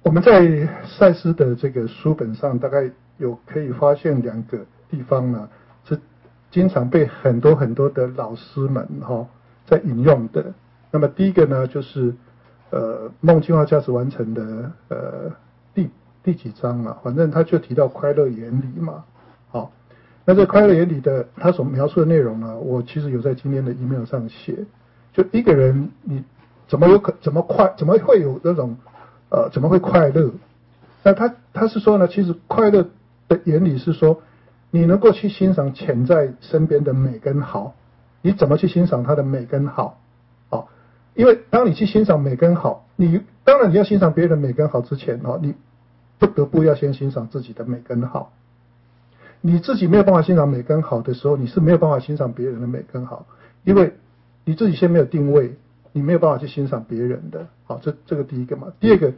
我们在赛斯的这个书本上，大概有可以发现2个地方呢，是经常被很多的老师们在引用的。那么第一个呢，就是梦进化价值完成的第几章啊？反正他就提到快乐原理嘛。好，那这快乐原理的他所描述的内容呢，我其实有在今天的 email 上写。就一个人你怎么会有那种怎么会快乐？那他是说呢，其实快乐的原理是说，你能够去欣赏潜在身边的美跟好，你怎么去欣赏它的美跟好？好，因为当你去欣赏美跟好，当然你要欣赏别人的美跟好之前你不得不要先欣赏自己的美跟好。你自己没有办法欣赏美跟好的时候，你是没有办法欣赏别人的美跟好，因为你自己先没有定位，你没有办法去欣赏别人的。好，这个第一个嘛。第二个，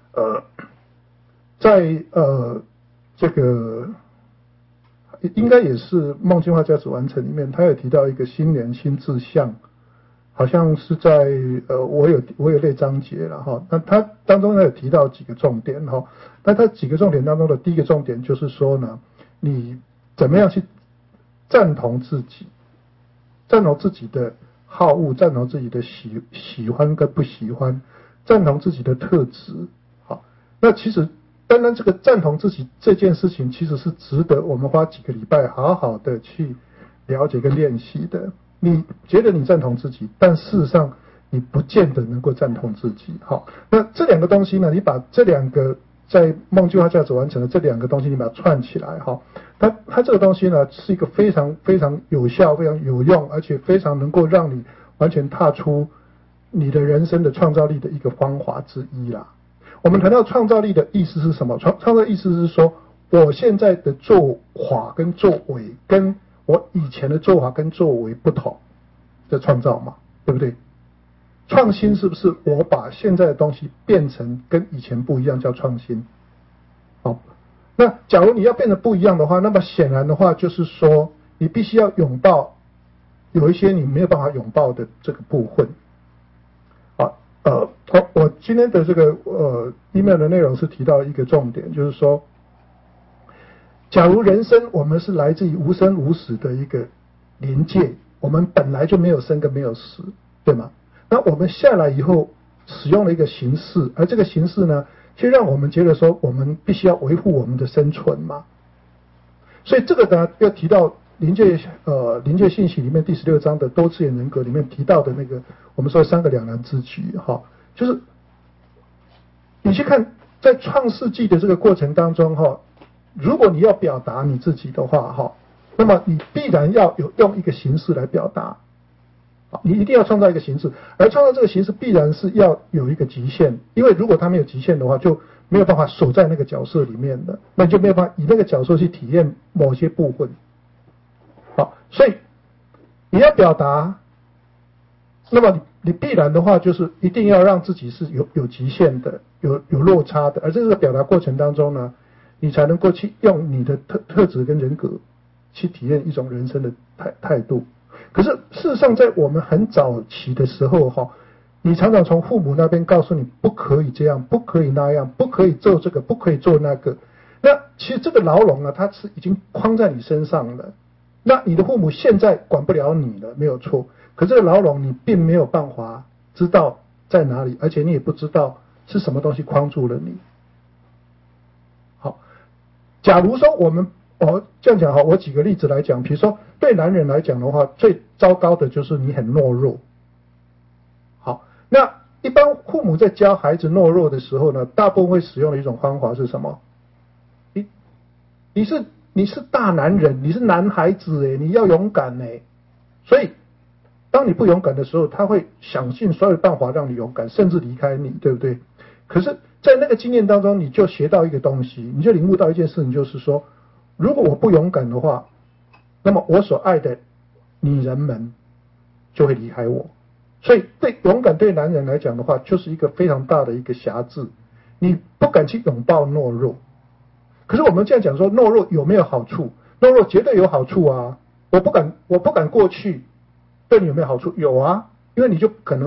在这个应该也是梦进化价值完成里面，他有提到一个新年新志向，好像是在我有类章节了哈。那他当中呢有提到几个重点哈。那他几个重点当中的第一个重点就是说呢，你怎么样去赞同自己的好恶，赞同自己的喜欢跟不喜欢，赞同自己的特质。好，那其实当然这个赞同自己这件事情其实是值得我们花几个礼拜好好的去了解跟练习的。你觉得你赞同自己，但事实上你不见得能够赞同自己。好，那这2个东西呢，你把这2个在梦计划价值完成的这2个东西你把它串起来哈，它这个东西呢是一个非常有效、非常有用，而且非常能够让你完全踏出你的人生的创造力的一个方法之一啦。我们谈到创造力的意思是什么？创造的意思是说，我现在的做法跟作为跟我以前的做法跟作为不同的创造嘛，对不对？创新是不是我把现在的东西变成跟以前不一样叫创新？好，那假如你要变得不一样的话，那么显然的话就是说，你必须要拥抱有一些你没有办法拥抱的这个部分。我今天的这个email 的内容是提到一个重点，就是说，假如人生我们是来自于无生无死的一个临界，我们本来就没有生跟没有死，对吗？那我们下来以后使用了一个形式，而这个形式呢，却让我们觉得说我们必须要维护我们的生存嘛。所以这个呢，要提到临界信息里面第16章的多次元人格里面提到的那个我们说3个两难之举哈，就是你去看在创世纪的这个过程当中哈，如果你要表达你自己的话哈，那么你必然要用一个形式来表达。你一定要创造一个形式，而创造这个形式必然是要有一个极限，因为如果它没有极限的话，就没有办法守在那个角色里面的，那就没有办法以那个角色去体验某些部分。好，所以你要表达，那么你必然的话就是一定要让自己是有极限的，有落差的，而在这个表达过程当中呢，你才能够去用你的特质跟人格去体验一种人生的态度。可是事实上在我们很早期的时候哈，你常常从父母那边告诉你不可以这样，不可以那样，不可以做这个，不可以做那个，那其实这个牢笼啊，它是已经框在你身上了。那你的父母现在管不了你了，没有错，可这个牢笼你并没有办法知道在哪里，而且你也不知道是什么东西框住了你。好，假如说这样讲哈，我举个例子来讲，比如说对男人来讲的话，最糟糕的就是你很懦弱。好，那一般父母在教孩子懦弱的时候呢，大部分会使用的一种方法是什么？你是大男人，你是男孩子你要勇敢所以当你不勇敢的时候，他会想尽所有办法让你勇敢，甚至离开你，对不对？可是在那个经验当中，你就学到一个东西，你就领悟到一件事情，就是说，如果我不勇敢的话，那么我所爱的女人们就会离开我。所以对勇敢对男人来讲的话，就是一个非常大的一个辖制，你不敢去拥抱懦弱。可是我们这样讲说，懦弱有没有好处？懦弱绝对有好处啊！我不敢过去，对你有没有好处？有啊，因为你就可能会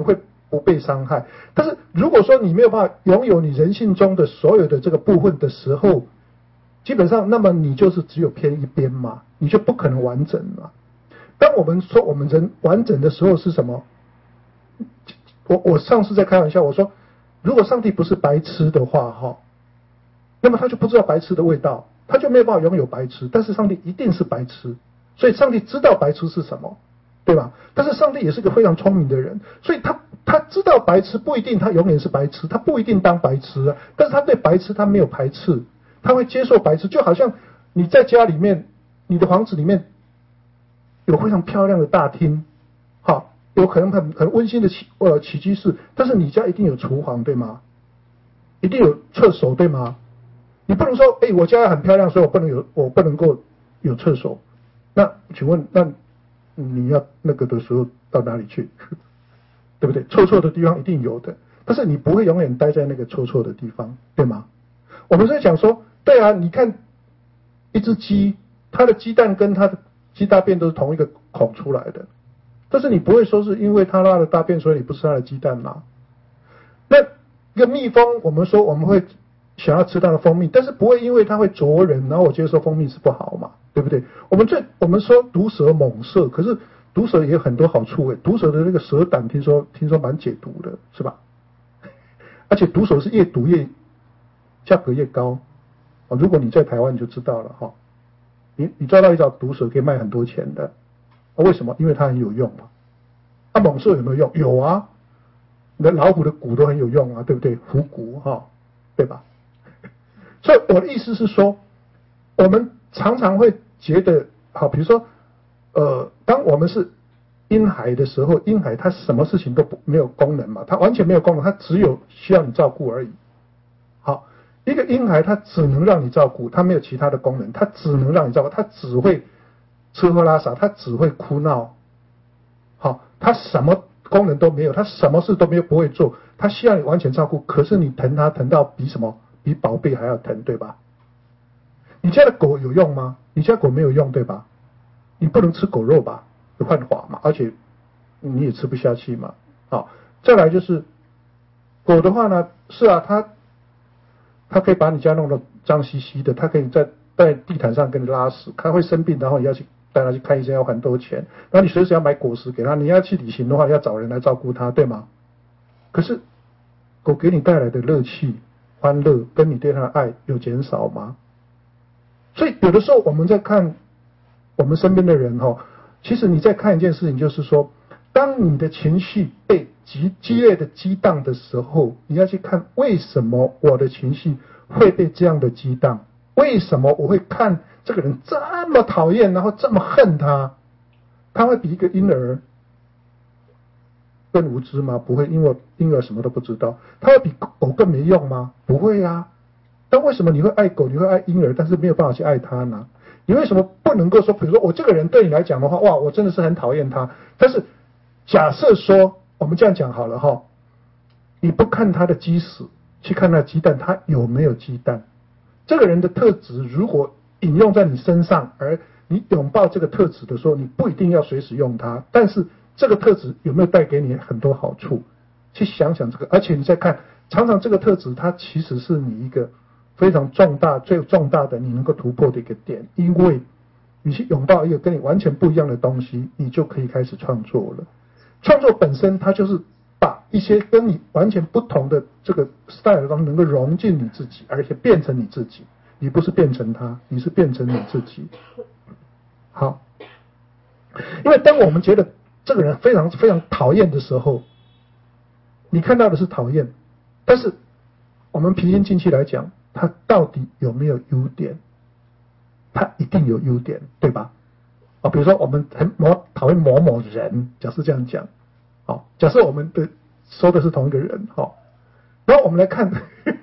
不被伤害。但是如果说你没有办法拥有你人性中的所有的这个部分的时候，基本上那么你就是只有偏一边嘛，你就不可能完整嘛。当我们说我们人完整的时候是什么？我上次在开玩笑，我说如果上帝不是白痴的话哈，那么他就不知道白痴的味道，他就没有办法拥有白痴。但是上帝一定是白痴，所以上帝知道白痴是什么，对吧？但是上帝也是个非常聪明的人，所以他知道白痴不一定他永远是白痴，他不一定当白痴啊，但是他对白痴他没有排斥，他会接受白痴。就好像你在家里面，你的房子里面有非常漂亮的大厅，好，有可能很温馨的起居室，但是你家一定有厨房，对吗？一定有厕所，对吗？你不能说，我家很漂亮，所以我不能够有厕所。那请问，那你要那个的时候到哪里去？对不对？臭的地方一定有的，但是你不会永远待在那个臭的地方，对吗？我们在讲说，对啊，你看一只鸡，它的鸡蛋跟它的鸡大便都是同一个孔出来的，但是你不会说是因为它拉了大便，所以你不吃它的鸡蛋嘛？那一个蜜蜂，我们说我们会想要吃它的蜂蜜，但是不会因为它会啄人，然后我接受蜂蜜是不好嘛，对不对？我们说毒蛇猛兽，可是毒蛇也有很多好处诶，毒蛇的那个蛇胆听说蛮解毒的，是吧？而且毒蛇是越毒越价格越高，如果你在台湾你就知道了哈，你抓到一条毒蛇可以卖很多钱的，为什么？因为它很有用嘛。猛兽有没有用？有啊。你的老虎的骨都很有用啊，对不对？虎骨哈，对吧？所以我的意思是说，我们常常会觉得，好，比如说，当我们是婴孩的时候，婴孩他什么事情都没有功能嘛，他完全没有功能，他只有需要你照顾而已。好，一个婴孩他只能让你照顾，他没有其他的功能，他只能让你照顾，他只会吃喝拉撒，他只会哭闹。好，他什么功能都没有，他什么事都没有，不会做，他需要你完全照顾，可是你疼他疼到比什么？比宝贝还要疼，对吧？你家的狗有用吗？你家狗没有用，对吧？你不能吃狗肉吧？有犯法嘛？而且你也吃不下去嘛。好，再来就是狗的话呢，是啊，它可以把你家弄得脏兮兮的，它可以在地毯上给你拉屎，它会生病，然后你要去带它去看医生，要很多钱，然后你随时要买果实给它，你要去旅行的话要找人来照顾它，对吗？可是狗给你带来的乐趣、欢乐跟你对它的爱有减少吗？所以有的时候我们在看我们身边的人其实你在看一件事情，就是说，当你的情绪被激烈的激荡的时候，你要去看为什么我的情绪会被这样的激荡，为什么我会看这个人这么讨厌，然后这么恨他？他会比一个婴儿更无知吗？不会，因为婴儿什么都不知道。他会比狗更没用吗？不会啊。但为什么你会爱狗，你会爱婴儿，但是没有办法去爱他呢？你为什么不能够说，比如说我这个人对你来讲的话，哇，我真的是很讨厌他，但是假设说我们这样讲好了你不看他的鸡屎，去看他的鸡蛋，他有没有鸡蛋？这个人的特质如果引用在你身上，而你拥抱这个特质的时候，你不一定要随时用它，但是这个特质有没有带给你很多好处？去想想这个，而且你再看，常常这个特质它其实是你一个非常最重大的你能够突破的一个点，因为你去拥抱一个跟你完全不一样的东西，你就可以开始创作了。创作本身它就是把一些跟你完全不同的这个 style 中能够融进你自己，而且变成你自己。你不是变成他，你是变成你自己。好，因为当我们觉得这个人非常非常讨厌的时候，你看到的是讨厌，但是我们平心静气来讲，他到底有没有优点？他一定有优点，对吧？比如说我们讨厌某某人，假设这样讲，假设我们说的是同一个人，然后我们来看，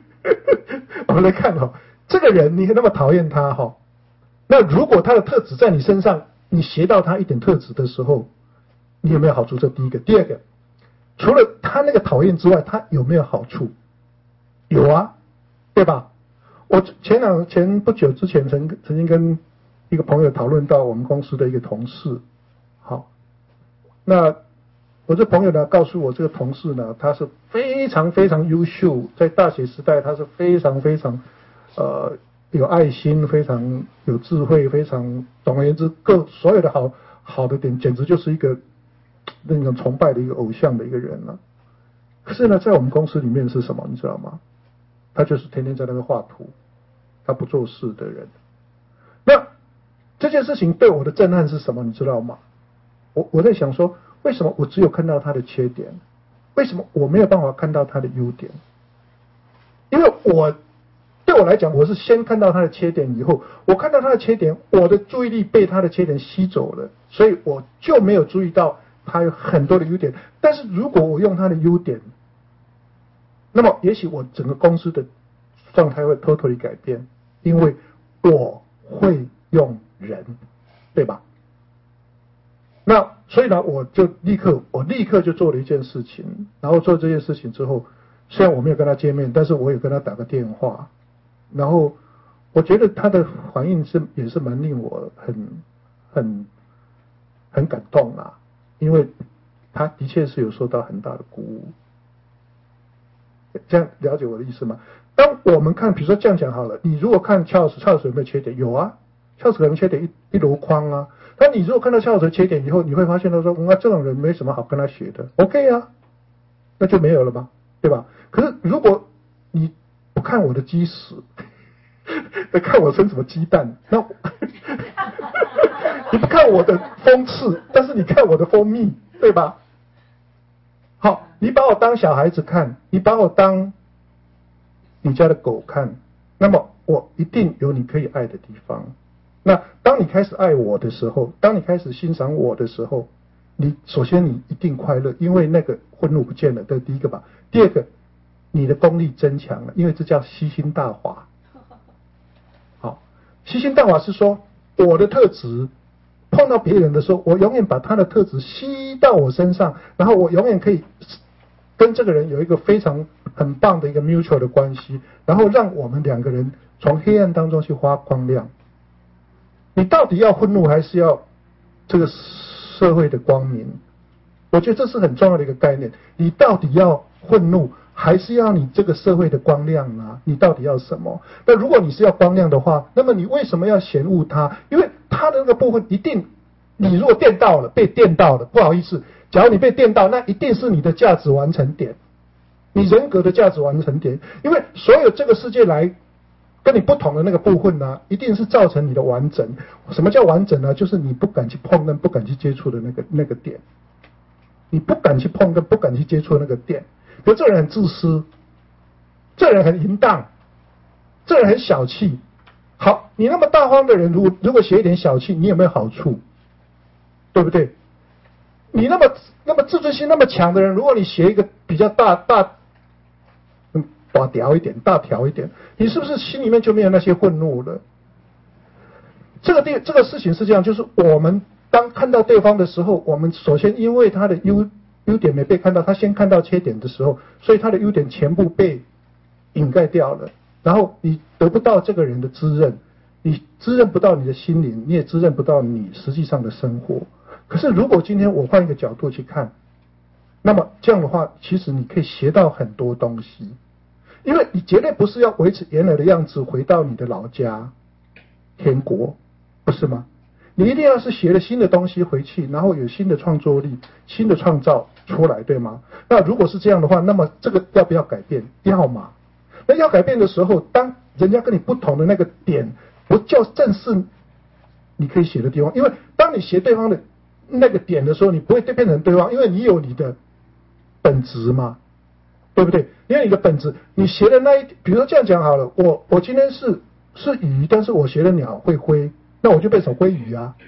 这个人你那么讨厌他那如果他的特质在你身上，你学到他一点特质的时候，你有没有好处？这第一个。第二个，除了他那个讨厌之外，他有没有好处？有啊，对吧？我前不久之前曾经跟一个朋友讨论到我们公司的一个同事，那我这朋友呢告诉我，这个同事呢，他是非常非常优秀，在大学时代他是非常非常有爱心，非常有智慧，非常总而言之所有的好的点，简直就是一个那种崇拜的一个偶像的一个人了。可是呢，在我们公司里面是什么，你知道吗？他就是天天在那边画图，他不做事的人。那这件事情对我的震撼是什么，你知道吗？我在想说，为什么我只有看到他的缺点？为什么我没有办法看到他的优点？因为对我来讲，我是先看到他的缺点，以后我看到他的缺点，我的注意力被他的缺点吸走了，所以我就没有注意到他有很多的优点。但是如果我用他的优点，那么也许我整个公司的状态会 totally 改变，因为我会用人，对吧？那所以呢，我立刻就做了一件事情，然后做这件事情之后，虽然我没有跟他见面，但是我有跟他打个电话，然后我觉得他的反应也是蛮令我很感动啊，因为他的确是有受到很大的鼓舞。这样了解我的意思吗？当我们看，比如说这样讲好了，你如果看Charles有没有缺点？有啊，Charles可能缺点一箩筐啊。但你如果看到Charles的缺点以后，你会发现他说，这种人没什么好跟他学的 ，OK 啊，那就没有了吧，对吧？可是如果你不看我的鸡屎，看我生什么鸡蛋，那你不看我的风刺，但是你看我的蜂蜜，对吧？好，你把我当小孩子看，你把我当你家的狗看，那么我一定有你可以爱的地方。那当你开始爱我的时候，当你开始欣赏我的时候，首先你一定快乐，因为那个愤怒不见了，这是第一个吧。第二个，你的功力增强了，因为这叫吸星大法。好，吸星大法是说我的特质碰到别人的时候，我永远把他的特质吸到我身上，然后我永远可以跟这个人有一个很棒的一个 mutual 的关系，然后让我们两个人从黑暗当中去发光亮。你到底要愤怒还是要这个社会的光明？我觉得这是很重要的一个概念。你到底要愤怒还是要你这个社会的光亮啊？你到底要什么？那如果你是要光亮的话，那么你为什么要嫌恶他？因为他的那个部分一定，你如果被电到了，不好意思，假如你被电到，那一定是你的价值完成点，你人格的价值完成点。因为所有这个世界来跟你不同的那个部分呢，一定是造成你的完整。什么叫完整呢？就是你不敢去碰跟不敢去接触的那个点，你不敢去碰跟不敢去接触的那个点。比如这人很自私，这人很淫荡，这人很小气。好，你那么大方的人，如果学一点小气，你有没有好处？对不对？你那么自尊心那么强的人，如果你学一个比较大条一点，你是不是心里面就没有那些愤怒了？这个事情是这样，就是我们当看到对方的时候，我们首先因为他的优点没被看到，他先看到缺点的时候，所以他的优点全部被掩盖掉了，然后你得不到这个人的滋润，你滋润不到你的心灵，你也滋润不到你实际上的生活。可是如果今天我换一个角度去看，那么这样的话，其实你可以学到很多东西，因为你绝对不是要维持原来的样子回到你的老家天国，不是吗？你一定要是学了新的东西回去，然后有新的创作力，新的创造出来，对吗？那如果是这样的话，那么这个要不要改变？要嘛。那要改变的时候，当人家跟你不同的那个点，不叫正是你可以写的地方，因为当你学对方的那个点的时候，你不会变成对方，因为你有你的本质嘛，对不对？因为你的本质，你学的比如说这样讲好了，我今天是鱼，但是我学的鸟会飞，那我就变成飞鱼啊，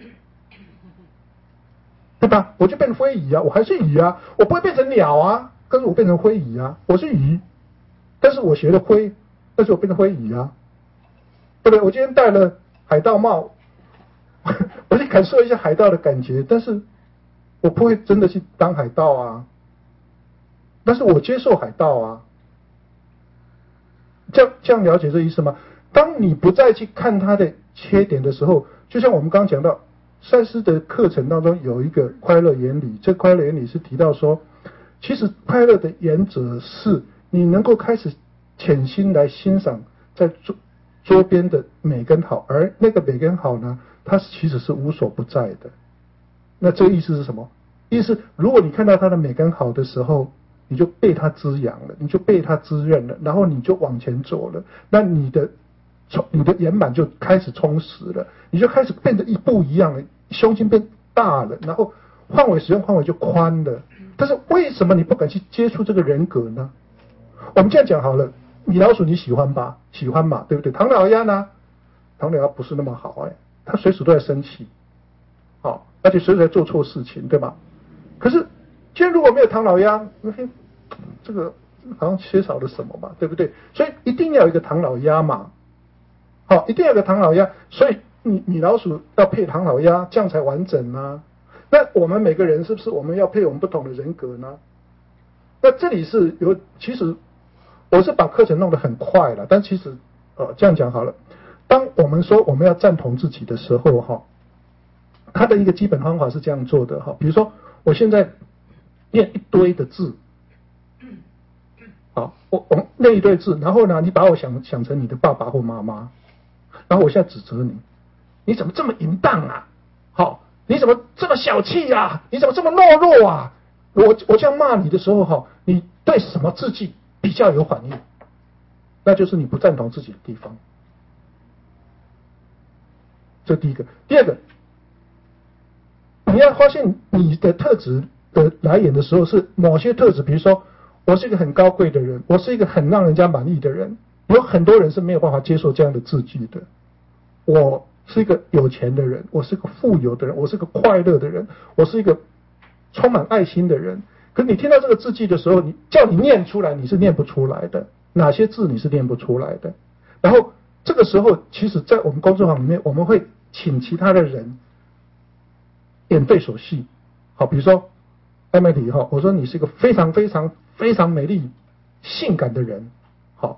对吧？我就变成飞鱼啊，我还是鱼啊，我不会变成鸟啊，但是我变成飞鱼啊，我是鱼，但是我学了飞，但是我变成飞鱼啊，对不对？我今天戴了海盗帽，我去感受一下海盗的感觉，但是我不会真的去当海盗啊，但是我接受海盗啊。这样了解这意思吗？当你不再去看他的缺点的时候，就像我们刚刚讲到， 赛斯的课程当中有一个快乐原理，这快乐原理是提到说，其实快乐的原则是你能够开始潜心来欣赏在周边的美跟好，而那个美跟好呢，它其实是无所不在的。那这个意思是什么？意思是如果你看到它的美跟好的时候，你就被它滋养了，你就被它滋润了，然后你就往前走了，那你的圆满就开始充实了，你就开始变得不一样了，胸襟变大了，然后使用范围就宽了。但是为什么你不敢去接触这个人格呢？我们这样讲好了，米老鼠你喜欢吧？喜欢嘛，对不对？唐老鸭呢？唐老鸭不是那么好他随时都在生气，好，而且随时在做错事情，对吧？可是今天如果没有唐老鸭，这个好像缺少了什么嘛，对不对？所以一定要有一个唐老鸭嘛，好，一定要有个唐老鸭，所以米老鼠要配唐老鸭，这样才完整啊。那我们每个人是不是我们要配我们不同的人格呢？那这里是其实我是把课程弄得很快了，但其实这样讲好了，当我们说我们要赞同自己的时候它的一个基本方法是这样做的比如说我现在念一堆的字，好，我念一堆字，然后呢，你把我想成你的爸爸或妈妈，然后我现在指责你，你怎么这么淫荡啊？好，你怎么这么小气啊？你怎么这么懦弱啊？我这样骂你的时候你对什么字句比较有反应？那就是你不赞同自己的地方。这第一个，第二个，你要发现你的特质的来源的时候是某些特质，比如说我是一个很高贵的人，我是一个很让人家满意的人，有很多人是没有办法接受这样的字句的。我是一个有钱的人，我是个富有的人，我是个快乐的人，我是一个充满爱心的人。可是你听到这个字句的时候，叫你念出来，你是念不出来的。哪些字你是念不出来的？然后这个时候，其实在我们工作坊里面，我们会请其他的人演对手戏。好，比如说Emily我说你是一个非常非常非常美丽、性感的人。好，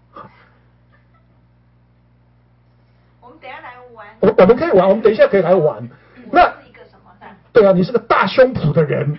我们等一下来玩。 我们可以玩，我们等一下可以来玩。那是一个什么的？ 对啊，你是个大胸脯的人。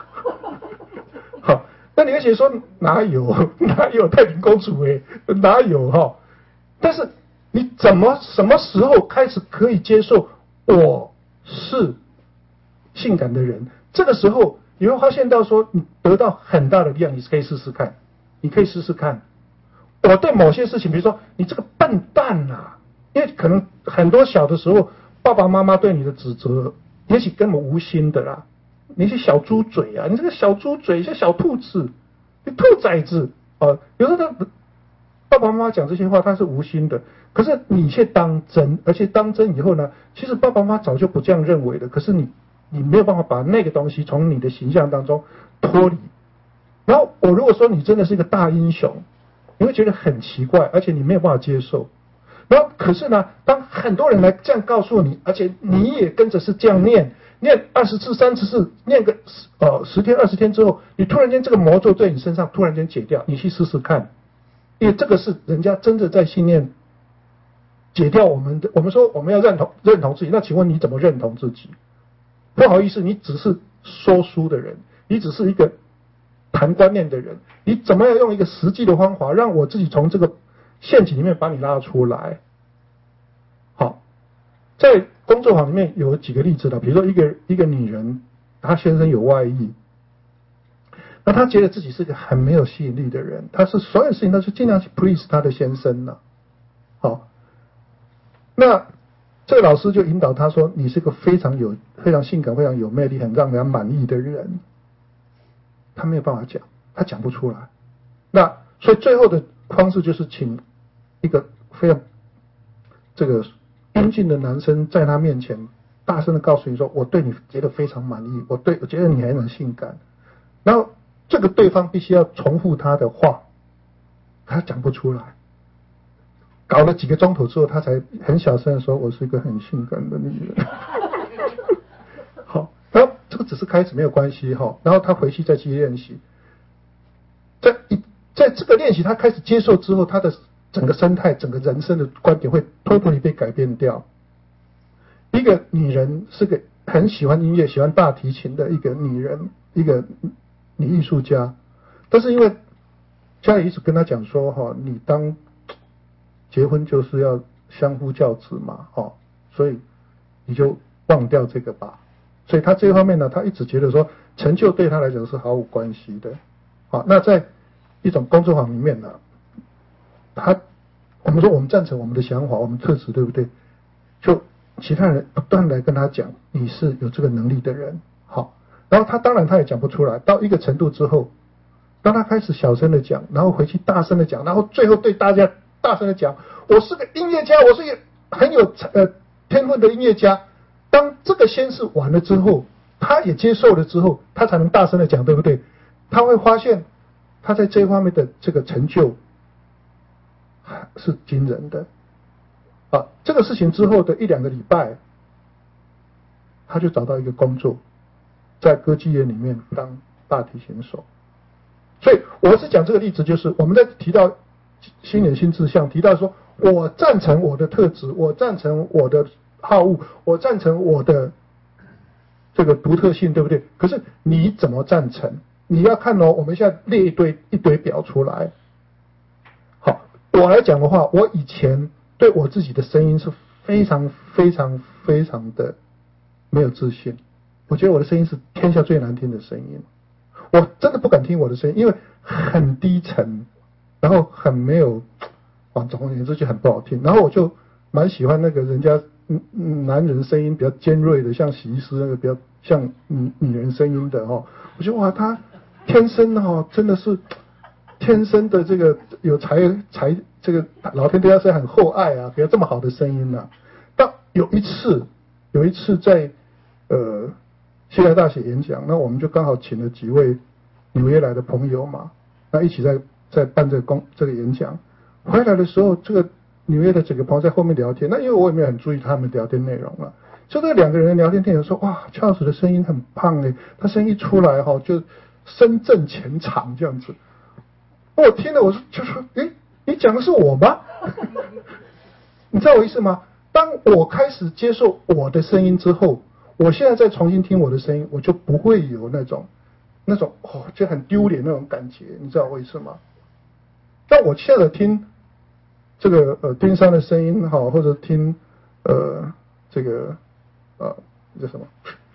好，那你会觉得说哪有太平公主哪有但是你什么时候开始可以接受我是性感的人？这个时候你会发现到说你得到很大的力量，你可以试试看，你可以试试看。我对某些事情，比如说你这个笨蛋啊，因为可能很多小的时候爸爸妈妈对你的指责，也许根本无心的啦。你是小猪嘴啊，你这个小猪嘴，像小兔子，你兔崽子有时候爸爸妈妈讲这些话，他是无心的，可是你却当真，而且当真以后呢，其实爸爸妈妈早就不这样认为了，可是你没有办法把那个东西从你的形象当中脱离。然后我如果说你真的是一个大英雄，你会觉得很奇怪，而且你没有办法接受。然后可是呢，当很多人来这样告诉你，而且你也跟着是这样念20次30次，念个10天20天之后，你突然间这个魔咒对你身上突然间解掉，你去试试看，因为这个是人家真的在信念解掉我们说我们要认同自己，那请问你怎么认同自己？不好意思，你只是说书的人，你只是一个谈观念的人，你怎么样用一个实际的方法让我自己从这个陷阱里面把你拉出来？好，在工作坊里面有几个例子的，比如说一个女人，她先生有外遇，那她觉得自己是个很没有吸引力的人，她是所有事情都是尽量去 please 她的先生呢。好，那这个老师就引导她说：“你是个非常性感、非常有魅力、很让人满意的人。”她没有办法讲，她讲不出来。那所以最后的方式就是请一个非常这个英俊的男生在他面前大声的告诉你说：“我对你觉得非常满意，我觉得你很性感。”然后这个对方必须要重复他的话，他讲不出来。搞了几个钟头之后，他才很小声的说：“我是一个很性感的女人。”好，然后这个只是开始没有关系然后他回去再去练习。在这个练习他开始接受之后，他的整个生态、整个人生的观点会totally被改变掉。 一个女人是个很喜欢音乐、喜欢大提琴的一个女人，一个女艺术家，但是因为家里一直跟她讲说，你当结婚就是要相夫教子嘛，所以你就忘掉这个吧。所以她这一方面呢，她一直觉得说成就对她来讲是毫无关系的。那在一种工作坊里面呢，我们说我们赞成我们的想法，我们特质，对不对？就其他人不断来跟他讲，你是有这个能力的人，好。然后当然他也讲不出来，到一个程度之后，当他开始小声的讲，然后回去大声的讲，然后最后对大家大声的讲，我是个音乐家，我是一个很有天分的音乐家。当这个宣誓完了之后，他也接受了之后，他才能大声的讲，对不对？他会发现他在这一方面的这个成就是惊人的。这个事情之后的1-2个礼拜，他就找到一个工作，在歌剧院里面当大提琴手。所以我是讲这个例子，就是我们在提到新年新志向，提到说我赞成我的特质，我赞成我的好恶，我赞成我的这个独特性，对不对？可是你怎么赞成？你要看我们现在列一堆表出来。好，我来讲的话，我以前对我自己的声音是非常非常非常的没有自信，我觉得我的声音是天下最难听的声音，我真的不敢听我的声音，因为很低沉，然后很没有，总而言之就很不好听。然后我就蛮喜欢那个人家男人声音比较尖锐的，像洗衣师那个比较像女人声音的我觉得他天生真的是天生的这个有这个老天对他是很厚爱啊，给他这么好的声音啊。但有一次在西来大学演讲，那我们就刚好请了几位纽约来的朋友嘛，那一起在办这个演讲。回来的时候，这个纽约的几个朋友在后面聊天，那因为我也没有很注意他们聊天内容了，就这2个人聊天内容说，哇，Charles 的声音很棒哎，他声音一出来就声震全场这样子。我听了我就说，你讲的是我吗？你知道我意思吗？当我开始接受我的声音之后，我现在再重新听我的声音，我就不会有那种就很丢脸那种感觉，你知道我意思吗？但我现在听这个丁山的声音或者听这个叫什么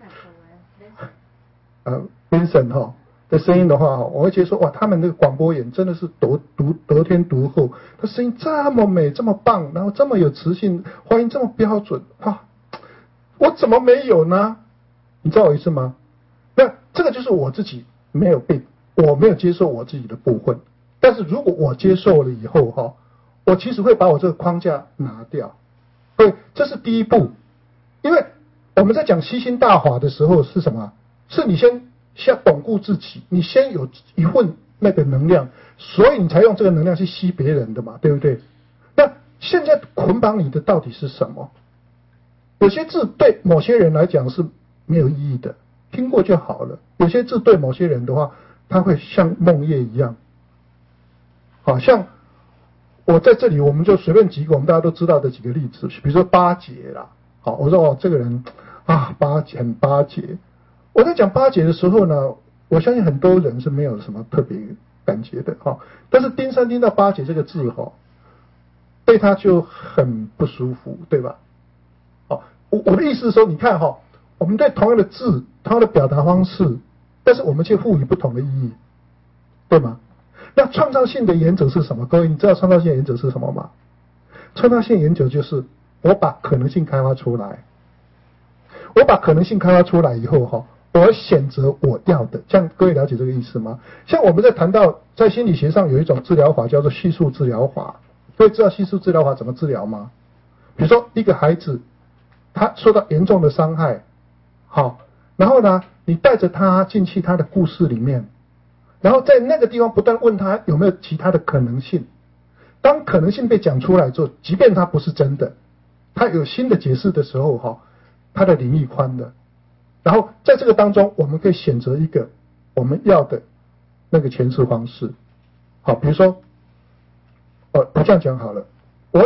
Vincent 的声音的话，我会觉得说，哇，他们那个广播员真的是得天独厚，他声音这么美，这么棒，然后这么有磁性，发音这么标准，我怎么没有呢？你知道我意思吗？那这个就是我自己我没有接受我自己的部分。但是如果我接受了以后我其实会把我这个框架拿掉。对，这是第一步。因为我们在讲吸星大法的时候是什么？是你先巩固自己，你先有一份那个能量，所以你才用这个能量去吸别人的嘛，对不对？那现在捆绑你的到底是什么？有些字对某些人来讲是没有意义的，听过就好了。有些字对某些人的话，它会像梦魇一样。好像我在这里，我们就随便举一个我们大家都知道的几个例子，比如说巴结啦。好，我说这个人很巴结。我在讲巴结的时候呢，我相信很多人是没有什么特别感觉的但是丁山听到巴结这个字对他就很不舒服，对吧？我的意思是说，你看我们对同样的字，同样的表达方式，但是我们却赋予不同的意义，对吗？那创造性的原则是什么？各位，你知道创造性的原则是什么吗？创造性原则就是我把可能性开发出来，我把可能性开发出来以后我选择我要的，这样各位了解这个意思吗？像我们在谈到在心理学上有一种治疗法叫做叙述治疗法，各位知道叙述治疗法怎么治疗吗？比如说一个孩子他受到严重的伤害，然后呢，你带着他进去他的故事里面，然后在那个地方不断问他有没有其他的可能性。当可能性被讲出来之后，即便它不是真的，他有新的解释的时候他的领域宽了。然后在这个当中，我们可以选择一个我们要的那个诠释方式。比如说我这样讲好了，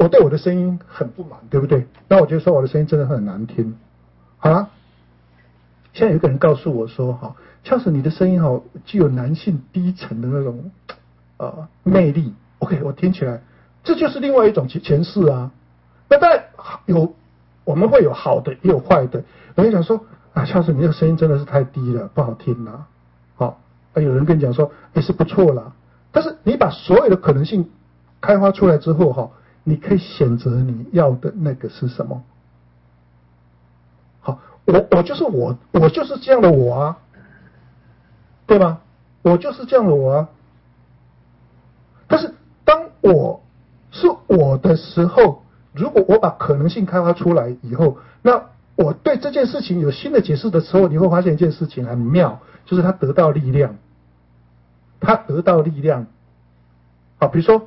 我对我的声音很不满，对不对？那我就说我的声音真的很难听。好了，现在有一个人告诉我说，哈，乔治你的声音哈具有男性低沉的那种魅力。OK， 我听起来这就是另外一种诠释啊。那当然我们会有好的也有坏的。有人讲说啊，乔治你这个声音真的是太低了，不好听啦。好，有人跟你讲说也是不错啦。但是你把所有的可能性开发出来之后哈，你可以选择你要的那个是什么。好，我就是这样的我啊，对吗？我就是这样的我啊。但是当我是我的时候，如果我把可能性开发出来以后，那我对这件事情有新的解释的时候，你会发现一件事情很妙，就是他得到力量。他得到力量。好，比如说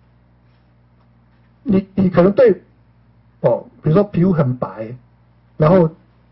你可能对比如说皮肤很白，然后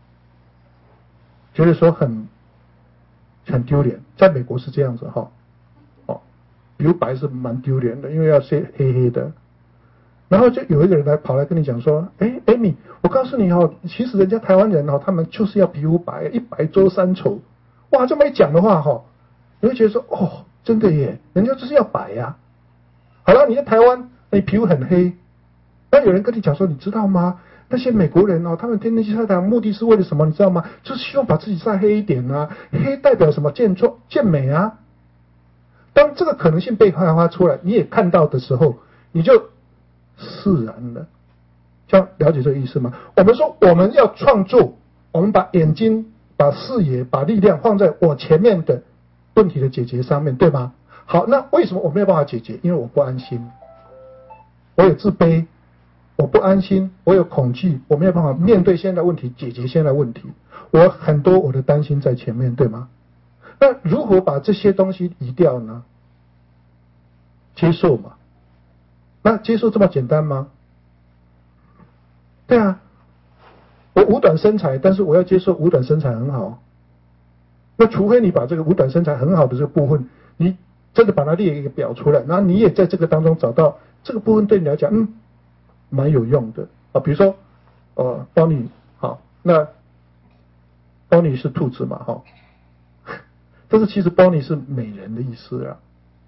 觉得说很丢脸，在美国是这样子哈。皮肤白是蛮丢脸的，因为要黑黑的。然后就有一个人跑来跟你讲说，Amy，我告诉你哦，其实人家台湾人哦，他们就是要皮肤白，一白遮三丑。哇，这么一讲的话哈，你会觉得说，哦，真的耶，人家就是要白呀。好了，你在台湾，你皮肤很黑，那有人跟你讲说，你知道吗？那些美国人哦，他们天天去晒太阳，目的是为了什么？你知道吗？就是希望把自己晒黑一点啊。黑代表什么？健美啊。当这个可能性被开发出来，你也看到的时候，你就释然了。这样了解这个意思吗？我们说我们要创作，我们把眼睛、把视野、把力量放在我前面的问题的解决上面，对吗？好，那为什么我没有办法解决？因为我不安心，我有自卑，我不安心，我有恐惧，我没有办法面对现在的问题，解决现在的问题。我很多我的担心在前面，对吗？那如何把这些东西移掉呢？接受嘛。那接受这么简单吗？对啊，我五短身材，但是我要接受五短身材很好。那除非你把这个五短身材很好的这个部分，你真的把它列一个表出来，然后你也在这个当中找到这个部分对你来讲，蛮有用的啊。比如说，Bonnie，好，那 Bonnie 是兔子嘛，哈。但是其实 Bonnie 是美人的意思啊。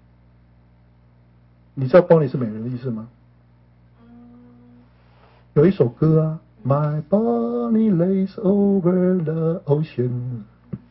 你知道 Bonnie 是美人的意思吗？有一首歌啊 ，My Bonnie lays over the ocean,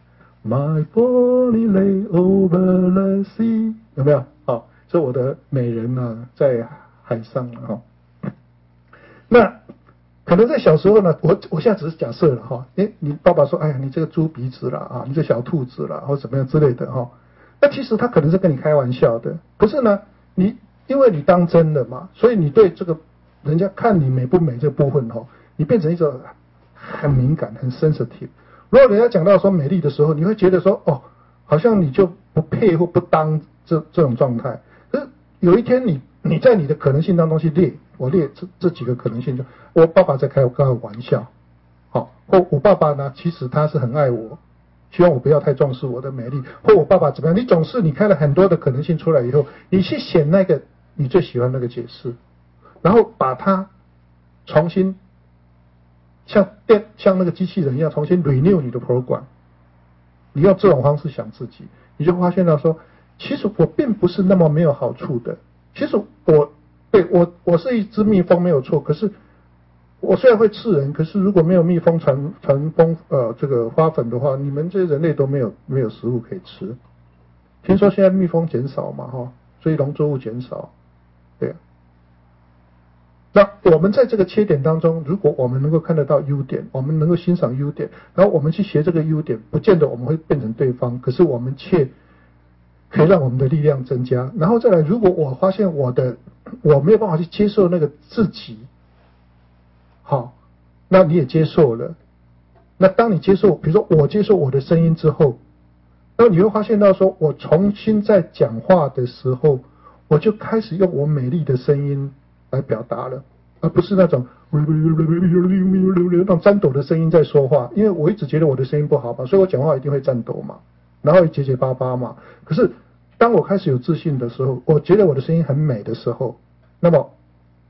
My Bonnie lay over the sea， 有没有？好，这我的美人啊，在海上啊，哈。那可能在小时候呢，我现在只是假设了哈，你爸爸说，哎呀，你这个猪鼻子啦啊，你这小兔子啦，或怎么样之类的哈。那其实他可能是跟你开玩笑的，可是呢，因为你当真了嘛，所以你对这个人家看你美不美这部分哈，你变成一种很敏感、很 sensitive。如果人家讲到说美丽的时候，你会觉得说，哦，好像你就不配或不当这种状态。可是有一天你在你的可能性当中去列，我列这几个可能性，就我爸爸在开我玩笑，好，或我爸爸呢，其实他是很爱我，希望我不要太重视我的美丽，或我爸爸怎么样？你总是你开了很多的可能性出来以后，你去选那个你最喜欢那个解释，然后把它重新像那个机器人一样重新 renew 你的 program。你用这种方式想自己，你就会发现到说，其实我并不是那么没有好处的。其实我是一只蜜蜂没有错，可是我虽然会刺人，可是如果没有蜜蜂传蜂这个花粉的话，你们这些人类都没有食物可以吃。听说现在蜜蜂减少嘛，哈，所以农作物减少，对啊。那我们在这个缺点当中，如果我们能够看得到优点，我们能够欣赏优点，然后我们去学这个优点，不见得我们会变成对方，可是我们却可以让我们的力量增加。然后再来，如果我发现我没有办法去接受那个自己，好，那你也接受了。那当你接受，比如说我接受我的声音之后，那你会发现到说，我重新在讲话的时候，我就开始用我美丽的声音来表达了，而不是那种那种颤抖的声音在说话。因为我一直觉得我的声音不好嘛，所以我讲话一定会颤抖嘛，然后结结巴巴嘛。可是当我开始有自信的时候，我觉得我的声音很美的时候，那么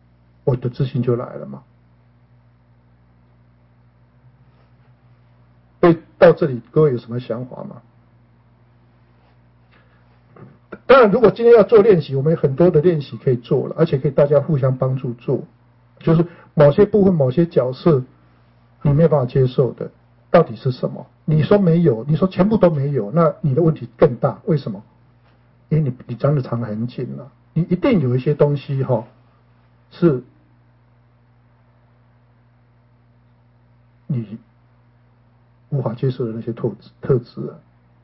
我的自信就来了嘛。所以到这里，各位有什么想法吗？当然，如果今天要做练习，我们有很多的练习可以做了，而且可以大家互相帮助做。就是某些部分、某些角色，你没有办法接受的，到底是什么？你说没有，你说全部都没有，那你的问题更大。为什么？因为你真的藏得很紧了，你一定有一些东西是你无法接受的那些特质啊。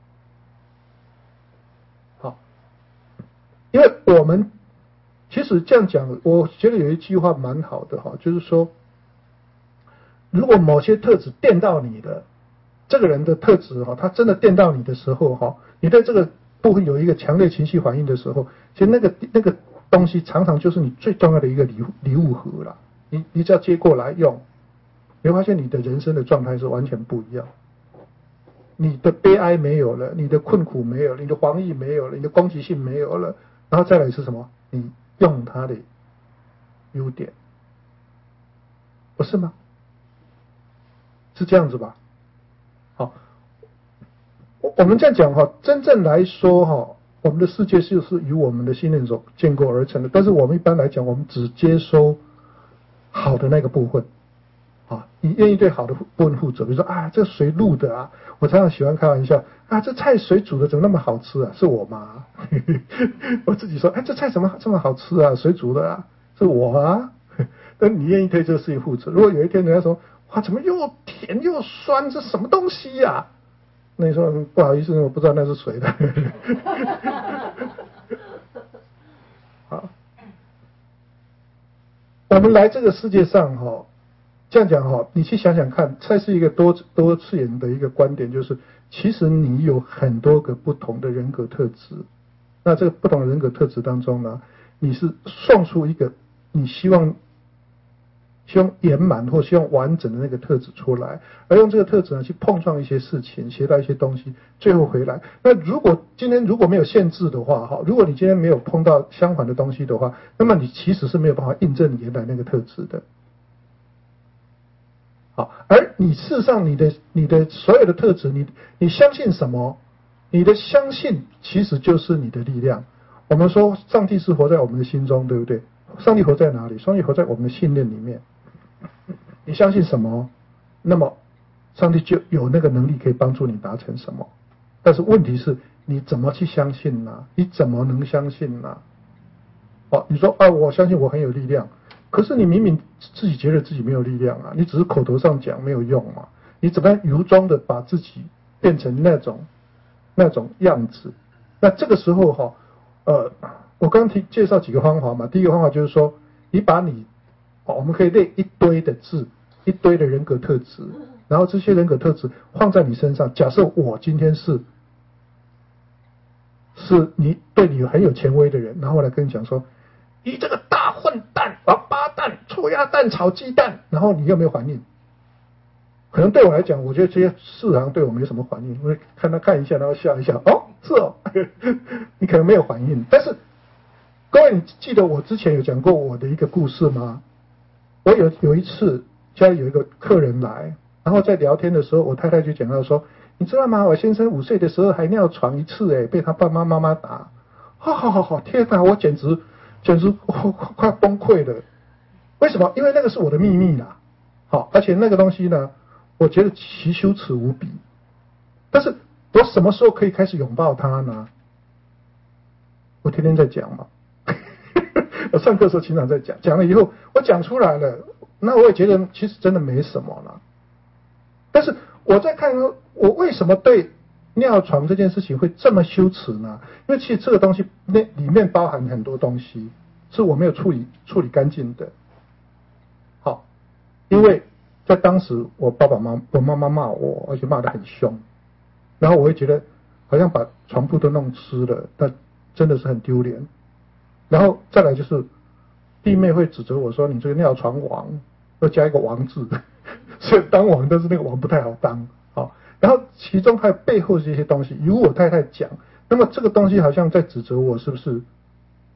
好，因为我们其实这样讲，我觉得有一句话蛮好的就是说，如果某些特质电到你的这个人的特质他真的电到你的时候你对这个部分有一个强烈情绪反应的时候，其实那个东西常常就是你最重要的一个礼物盒啦。你只要接过来用，你会发现你的人生的状态是完全不一样。你的悲哀没有了，你的困苦没有了，你的防御没有了，你的攻击性没有了，然后再来是什么？你用它的优点，不是吗？是这样子吧？好，我们这样讲真正来说我们的世界就是由我们的信念所建构而成的，但是我们一般来讲，我们只接收好的那个部分。你愿意对好的部分负责，比如说这水录的啊，我常常喜欢开玩笑这菜水煮的怎么那么好吃啊？是我吗？我自己说这菜怎么这么好吃啊？水煮的啊，是我啊。但你愿意对这个事情负责。如果有一天人家说哇怎么又甜又酸，这什么东西呀？那你说不好意思，我不知道那是谁的。好，我们来这个世界上这样讲你去想想看，这是一个多次元的一个观点，就是其实你有很多个不同的人格特质，那这个不同的人格特质当中呢，你是送出一个你希望圆满或希望完整的那个特质出来，而用这个特质呢去碰撞一些事情，学到一些东西，最后回来。那今天如果没有限制的话如果你今天没有碰到相反的东西的话，那么你其实是没有办法印证你原来那个特质的。好，而你事实上你的所有的特质，你相信什么？你的相信其实就是你的力量。我们说上帝是活在我们的心中，对不对？上帝活在哪里？上帝活在我们的信念里面。你相信什么，那么上帝就有那个能力可以帮助你达成什么。但是问题是你怎么去相信呢？你怎么能相信呢？你说我相信我很有力量，可是你明明自己觉得自己没有力量啊，你只是口头上讲没有用嘛。你怎么样由衷的把自己变成那种样子？那这个时候我刚刚介绍几个方法嘛。第一个方法就是说，你把我们可以列一堆的字，一堆的人格特质，然后这些人格特质放在你身上。假设我今天是你对你很有权威的人，然后我来跟你讲说，你这个大混蛋、王八蛋、臭鸭蛋、炒鸡蛋，然后你有没有反应？可能对我来讲，我觉得这些事好像对我没什么反应，我会看一下，然后笑一笑，是你可能没有反应。但是各位，你记得我之前有讲过我的一个故事吗？我有一次家里有一个客人来，然后在聊天的时候，我太太就讲到说，你知道吗？我先生5岁的时候还尿床一次，被他爸爸妈妈打。好，天哪，我简直快崩溃了。为什么？因为那个是我的秘密啦。而且那个东西呢，我觉得其羞耻无比。但是我什么时候可以开始拥抱他呢？我天天在讲嘛。我上课的时候经常在讲了以后，我讲出来了，那我也觉得其实真的没什么了。但是我在看我为什么对尿床这件事情会这么羞耻呢？因为其实这个东西里面包含很多东西，是我没有处理干净的。因为在当时我妈妈骂我，而且骂得很凶，然后我会觉得好像把床铺都弄湿了，那真的是很丢脸。然后再来就是弟妹会指责我说，你这个尿床王，要加一个王字，所以当王但是那个王不太好当。然后其中还有背后这些东西由我太太讲，那么这个东西好像在指责我是不是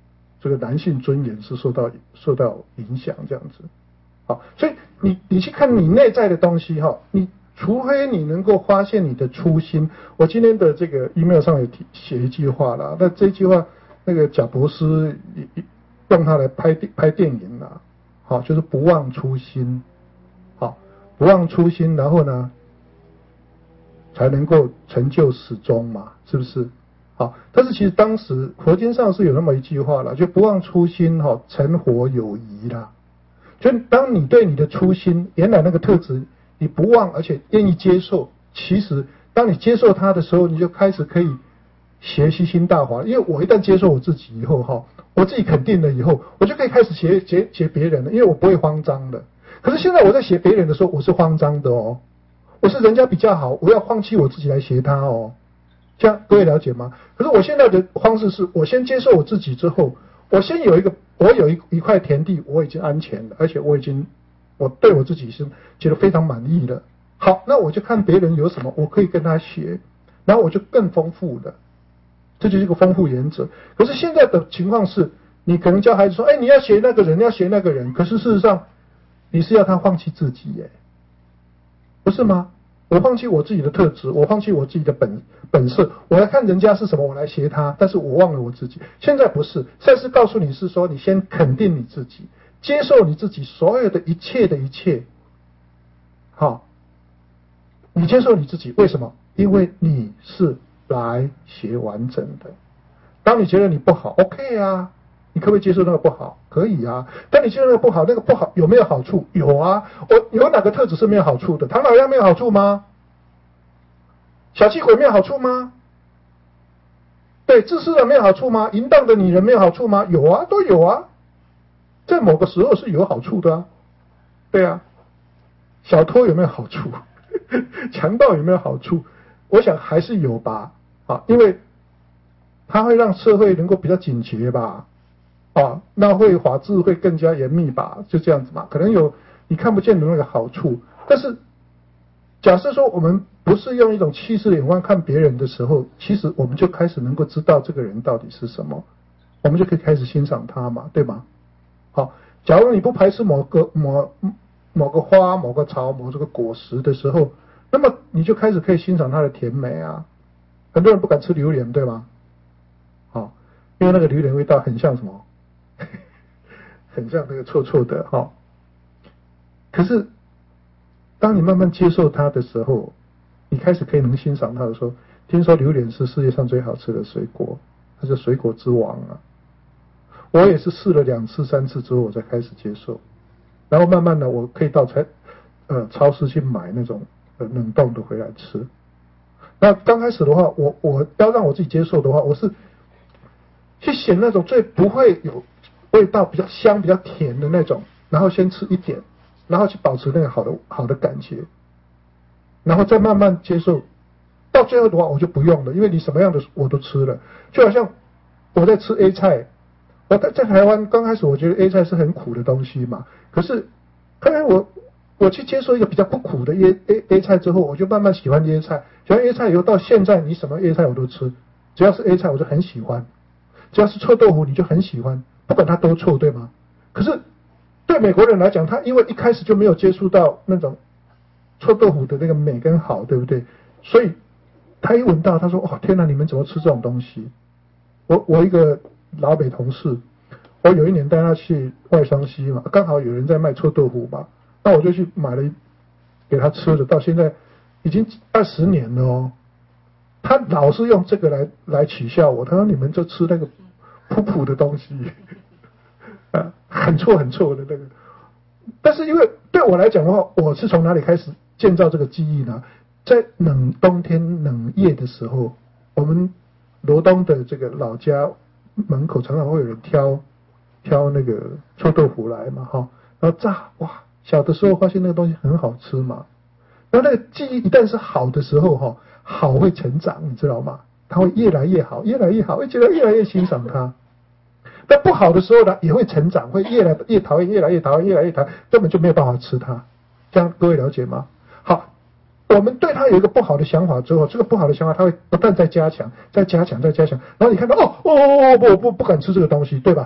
这个男性尊严是受到影响这样子。好，所以你去看你内在的东西哈，你除非你能够发现你的初心。我今天的这个 email 上有写一句话啦，那这句话那个贾博士用它来拍电影啦，好，就是不忘初心，好，不忘初心，然后呢才能够成就始终嘛，是不是？好，但是其实当时佛经上是有那么一句话啦，就不忘初心哈，成佛有疑啦。就当你对你的初心原来那个特质你不忘，而且愿意接受，其实当你接受它的时候，你就开始可以学悉心大法。因为我一旦接受我自己以后哈，我自己肯定了以后，我就可以开始学别人了，因为我不会慌张了。可是现在我在学别人的时候，我是慌张的哦，我是人家比较好，我要放弃我自己来学他哦，这样各位了解吗？可是我现在的方式是我先接受我自己之后，我有一块田地，我已经安全了，而且我对我自己是觉得非常满意了。好，那我就看别人有什么，我可以跟他学，然后我就更丰富了。这就是一个丰富原则。可是现在的情况是，你可能教孩子说，你要学那个人，要学那个人，可是事实上，你是要他放弃自己耶，不是吗？我放弃我自己的特质，我放弃我自己的本色，我来看人家是什么，我来学他，但是我忘了我自己。现在不是，现在是告诉你是说，你先肯定你自己，接受你自己所有的一切，好，你接受你自己，为什么？因为你是来学完整的。当你觉得你不好 ，OK 啊，你可不可以接受那个不好？可以啊。当你接受那个不好，那个不好有没有好处？有啊。我有哪个特质是没有好处的？唐老鸭没有好处吗？小气鬼没有好处吗？对，自私的没有好处吗？淫荡的女人没有好处吗？有啊，都有啊。在某个时候是有好处的啊。对啊。小偷有没有好处？强盗有没有好处？我想还是有吧。啊，因为它会让社会能够比较警觉吧。啊，那法治会更加严密吧，就这样子嘛。可能有你看不见的那个好处，但是假设说我们不是用一种歧视的眼光看别人的时候，其实我们就开始能够知道这个人到底是什么，我们就可以开始欣赏他嘛，对吗？好，假如你不排斥某个花、某个草、某这个果实的时候，那么你就开始可以欣赏它的甜美啊。很多人不敢吃榴莲，对吗？好，因为那个榴莲味道很像什么？很像那个臭臭的哈。可是当你慢慢接受它的时候，你开始可以能欣赏它的时候，听说榴莲是世界上最好吃的水果，它是水果之王啊。我也是试了2次3次之后我才开始接受，然后慢慢的我可以到超市去买那种冷冻的回来吃。那刚开始的话，我要让我自己接受的话，我是去选那种最不会有味道、比较香、比较甜的那种，然后先吃一点，然后去保持那个好的感觉，然后再慢慢接受。到最后的话，我就不用了，因为你什么样的我都吃了。就好像我在吃 A 菜，我在台湾刚开始我觉得 A 菜是很苦的东西嘛，可是后来我去接受一个比较不苦的 A 菜之后，我就慢慢喜欢 A 菜，喜欢 A 菜以后到现在，你什么 A 菜我都吃，只要是 A 菜我就很喜欢，只要是臭豆腐你就很喜欢，不管它多臭，对吗？可是对美国人来讲，他因为一开始就没有接触到那种臭豆腐的那个美跟好，对不对？所以他一闻到，他说：“哦，天哪，你们怎么吃这种东西？”我一个老北同事，我有一年带他去外双溪嘛，刚好有人在卖臭豆腐嘛，那我就去买了给他吃的，到现在已经20年了哦。他老是用这个来取笑我，他说：“你们就吃那个普的东西。”很臭的那个。但是因为对我来讲的话，我是从哪里开始建造这个记忆呢？在冬天冷夜的时候，我们罗东的这个老家门口常常会有人挑那个臭豆腐来嘛，哈，然后炸，哇，小的时候发现那个东西很好吃嘛，然后那个记忆一旦是好的时候，哈，好会成长，你知道吗？它会越来越好，越来越好，会觉得越来越欣赏它。但不好的时候呢，也会成长，会越来越讨厌，越来越讨厌，越来越讨厌，根本就没有办法吃它。这样各位了解吗？好，我们对它有一个不好的想法之后，这个不好的想法它会不断在加强，然后你看到不敢吃这个东西，对吧？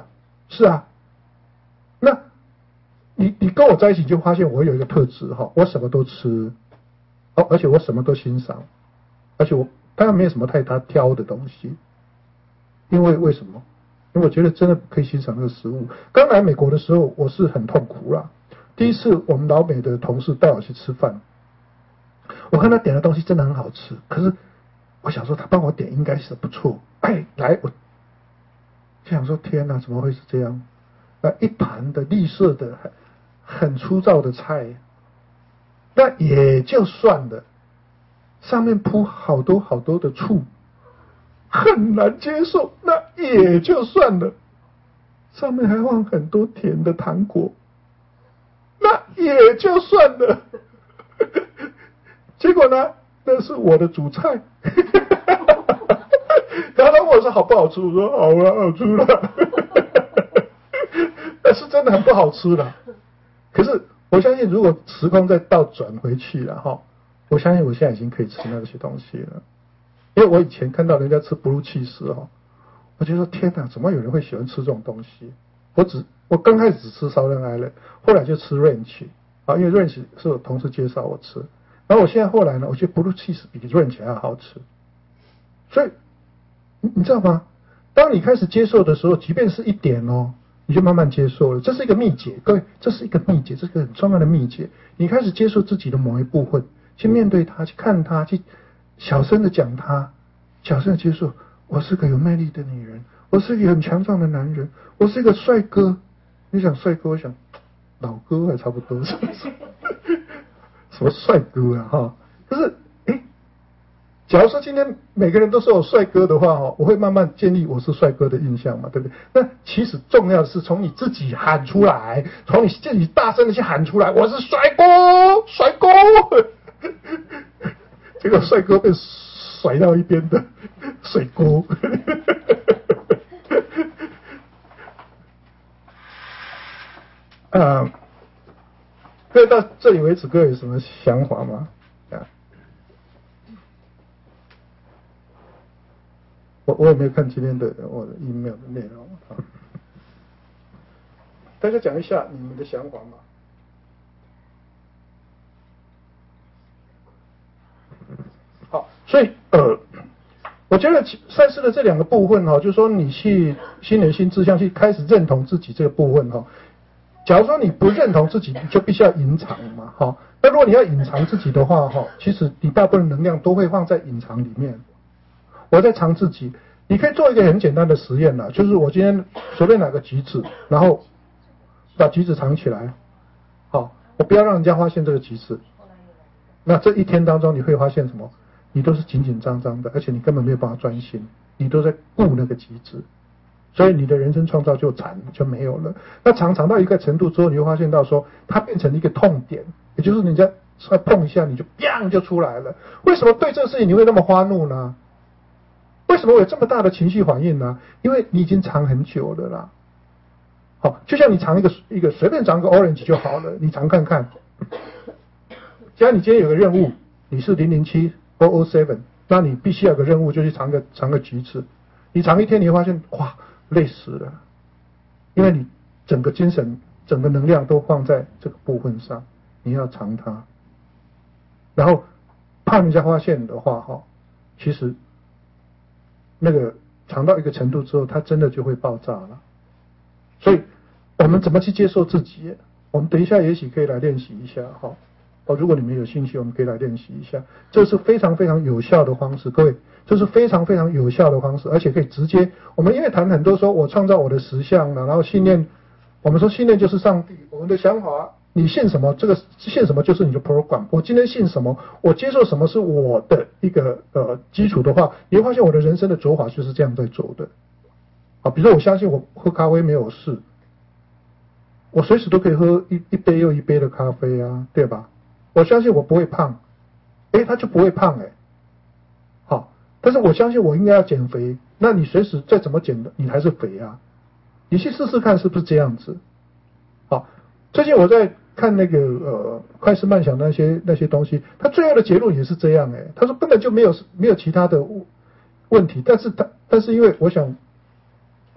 是啊，那你跟我在一起就发现我有一个特质哈，我什么都吃，而且我什么都欣赏，而且我当然没有什么太大挑的东西，因为什么？因为我觉得真的可以欣赏那个食物。刚来美国的时候，我是很痛苦啦。第一次我们老美的同事带我去吃饭，我看他点的东西真的很好吃，可是我想说他帮我点应该是不错，来我就想说天哪，怎么会是这样？一盘的绿色的很粗糙的菜，那也就算了，上面铺好多好多的醋，很难接受，那也就算了，上面还放很多甜的糖果，那也就算了。结果呢，那是我的主菜。然后他问我说好不好吃，我说好了，好吃了。但是真的很不好吃了。可是我相信，如果时空再倒转回去了哈，我相信我现在已经可以吃那些东西了。因为我以前看到人家吃 blue cheese 哈，我就说天哪，怎么有人会喜欢吃这种东西？我刚开始只吃 Southern Island， 后来就吃 Ranch 啊，因为 Ranch 是我同事介绍我吃。然后我现在后来呢，我觉得 blue cheese 比 Ranch 还要好吃。所以你知道吗？当你开始接受的时候，即便是一点哦，你就慢慢接受了。这是一个秘诀，各位，这是一个秘诀，这是一个很重要的秘诀。你开始接受自己的某一部分，去面对它，去看它，去小声的讲它，小声的接受。我是个有魅力的女人，我是一个很强壮的男人，我是一个帅哥。你想帅哥，我想老哥还差不多，是不是？什么帅哥啊哈？可是假如说今天每个人都说我帅哥的话，我会慢慢建立我是帅哥的印象嘛，对不对？那其实重要的是从你自己喊出来，从你自己大声的去喊出来，我是帅哥，帅哥。结果帅哥被甩到一边的水锅。各位到这里为止，各位有什么想法吗？我也没有看今天的我的 email 的内容啊。大家讲一下你们的想法嘛。好，所以我觉得赛事的这两个部分就是说你去新人新志向去开始认同自己这个部分假如说你不认同自己，你就必须要隐藏嘛那如果你要隐藏自己的话其实你大部分能量都会放在隐藏里面。我在藏自己，你可以做一个很简单的实验啦，就是我今天随便拿个橘子，然后把橘子藏起来，我不要让人家发现这个橘子。那这一天当中你会发现什么？你都是紧紧张张的，而且你根本没有办法专心，你都在顾那个橘子，所以你的人生创造就没有了。那藏到一个程度之后，你会发现到说它变成一个痛点，也就是人家稍微碰一下你就砰就出来了。为什么对这个事情你会那么发怒呢？为什么我有这么大的情绪反应呢？因为你已经藏很久了啦。好，就像你藏一个随便藏个 orange 就好了，你藏看看。假如你今天有个任务，你是007 那你必须要有个任务，就去藏个橘子。你藏一天，你会发现哇，累死了，因为你整个精神、整个能量都放在这个部分上，你要藏它。然后怕人家发现的话其实那个藏到一个程度之后，它真的就会爆炸了。所以我们怎么去接受自己？我们等一下也许可以来练习一下如果你们有兴趣，我们可以来练习一下。这是非常非常有效的方式，各位，这是非常非常有效的方式，而且可以直接。我们因为谈很多说我创造我的实相了，然后信念，我们说信念就是上帝，我们的想法，你信什么，这个信什么就是你的 program。我今天信什么，我接受什么是我的一个基础的话，你会发现我的人生的走法就是这样在走的。比如说我相信我喝咖啡没有事，我随时都可以喝一杯又一杯的咖啡啊，对吧？我相信我不会胖，他就不会胖好，但是我相信我应该要减肥，那你随时再怎么减的，你还是肥啊，你去试试看是不是这样子。好，最近我在看那个快思慢想那些东西，他最后的结论也是这样他说根本就没有其他的问题，但是因为我想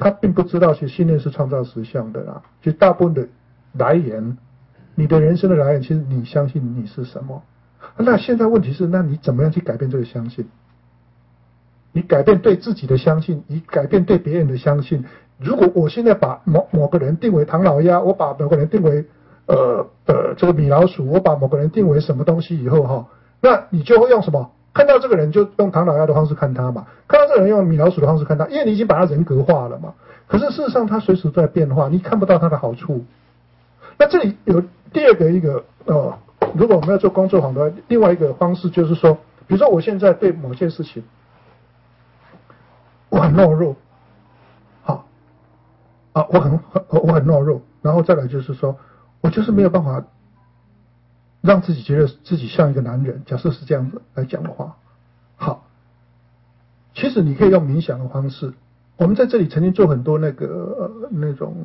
他并不知道，其实信念是创造实相的啦。其实大部分的来源，你的人生的来源，其实你相信你是什么。那现在问题是，那你怎么样去改变这个相信？你改变对自己的相信，你改变对别人的相信。如果我现在把某个人定为唐老鸭，我把某个人定为这个米老鼠，我把某个人定为什么东西以后哈，那你就会用什么？看到这个人就用唐老鸭的方式看他嘛，看到这个人用米老鼠的方式看他，因为你已经把他人格化了嘛。可是事实上他随时在变化，你看不到他的好处。那这里有第二个一个如果我们要做工作坊的话，另外一个方式就是说，比如说我现在对某件事情我很懦弱，好我很懦弱，然后再来就是说我就是没有办法让自己觉得自己像一个男人，假设是这样子来讲的话，好，其实你可以用冥想的方式。我们在这里曾经做很多那种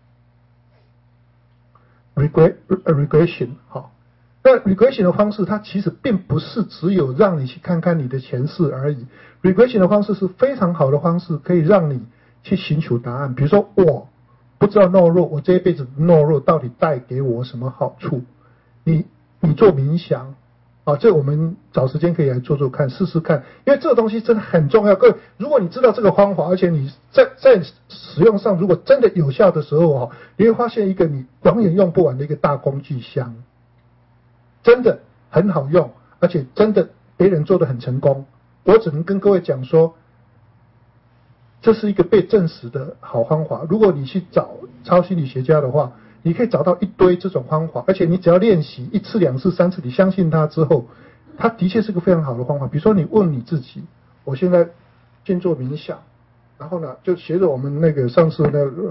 regression 好，那 regression 的方式，它其实并不是只有让你去看看你的前世而已。regression 的方式是非常好的方式，可以让你去寻求答案。比如说，我不知道懦弱，我这一辈子懦弱到底带给我什么好处？你做冥想这我们找时间可以来做做看，试试看，因为这个东西真的很重要。各位，如果你知道这个方法，而且你在使用上如果真的有效的时候你会发现一个你永远用不完的一个大工具箱，真的很好用，而且真的别人做得很成功。我只能跟各位讲说，这是一个被证实的好方法。如果你去找超心理学家的话，你可以找到一堆这种方法，而且你只要练习1次、2次、3次，你相信它之后，它的确是个非常好的方法。比如说，你问你自己，我现在静坐冥想，然后呢，就学着我们那个上次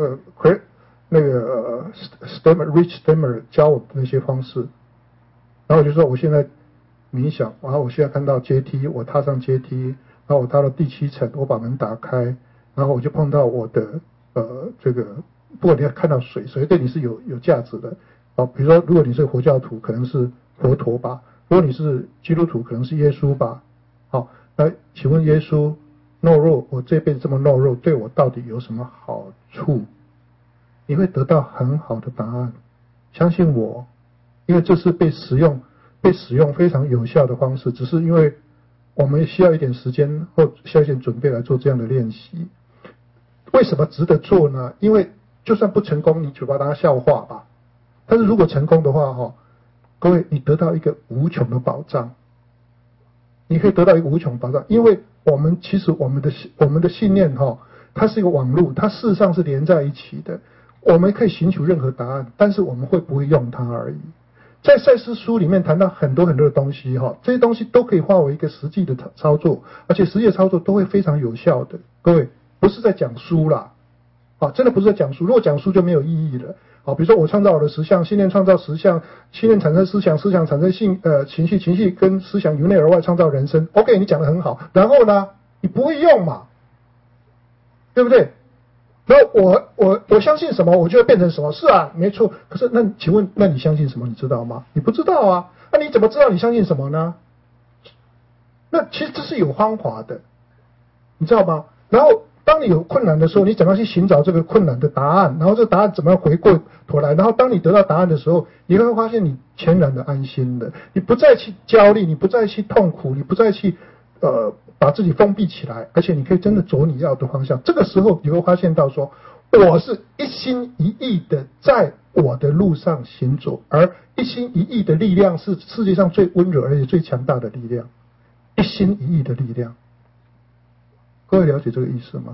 Rich Stemmer 教我的那些方式，然后我就说我现在冥想，然后我现在看到阶梯，我踏上阶梯，然后我到了第7层，我把门打开，然后我就碰到我的这个。不过你要看到水对你是有价值的比如说如果你是佛教徒，可能是佛陀吧；如果你是基督徒，可能是耶稣吧。好，那请问耶稣懦弱，我这辈子这么懦弱，对我到底有什么好处？你会得到很好的答案，相信我，因为这是被使用非常有效的方式，只是因为我们需要一点时间或需要一点准备来做这样的练习。为什么值得做呢？因为就算不成功，你就把它笑话吧。但是如果成功的话各位，你得到一个无穷的保障。你可以得到一个无穷保障，因为其实我们的信念它是一个网络，它事实上是连在一起的。我们可以寻求任何答案，但是我们会不会用它而已。在赛斯书里面谈到很多很多的东西这些东西都可以化为一个实际的操作，而且实际的操作都会非常有效的。各位，不是在讲书啦。真的不是在讲书，如果讲书就没有意义了。比如说我创造我的实相，信念创造实相，信念产生思想，思想产生情绪，情绪跟思想由内而外创造人生。OK， 你讲得很好，然后呢，你不会用嘛，对不对？然后我相信什么，我就会变成什么。是啊，没错。可是那请问，那你相信什么？你知道吗？你不知道啊。那你怎么知道你相信什么呢？那其实这是有方法的，你知道吗？然后当你有困难的时候，你怎么样去寻找这个困难的答案？然后这个答案怎么样回过头来？然后当你得到答案的时候，你会发现你全然的安心的，你不再去焦虑，你不再去痛苦，你不再去把自己封闭起来，而且你可以真的走你要的方向。这个时候你会发现到说，我是一心一意的在我的路上行走，而一心一意的力量是世界上最温柔而且最强大的力量，一心一意的力量。各位了解这个意思吗？